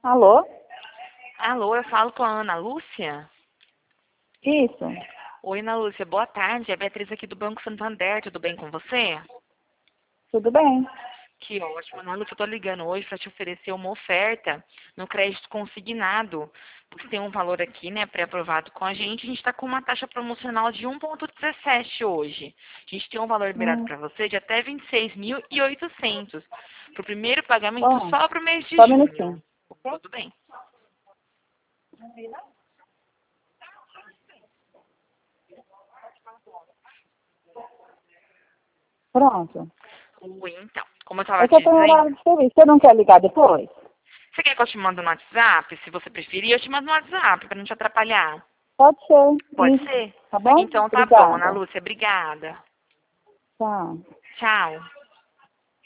Alô? Alô, eu falo com a Ana Lúcia? Isso. Oi, Ana Lúcia, boa tarde. É a Beatriz aqui do Banco Santander, tudo bem com você? Tudo bem? Que ótimo, Ana Lúcia, eu tô ligando hoje para te oferecer uma oferta no crédito consignado, porque tem um valor aqui, né, pré-aprovado com a gente está com uma taxa promocional de 1,17 hoje. A gente tem um valor liberado Hum, para você de até 26.800 para o primeiro pagamento bom, só para o mês de só um junho. minutinho. Ok? Tudo bem? Pronto. Oi, então, como eu estava É que eu te tenho dizendo, horário de serviço. Você não quer ligar depois? você quer que eu te mando no WhatsApp? Se você preferir, eu te mando no WhatsApp para não te atrapalhar. Pode ser. Pode Isso. ser? Tá bom? Então tá bom, Ana Obrigada. Lúcia. Obrigada. Tchau. Tchau.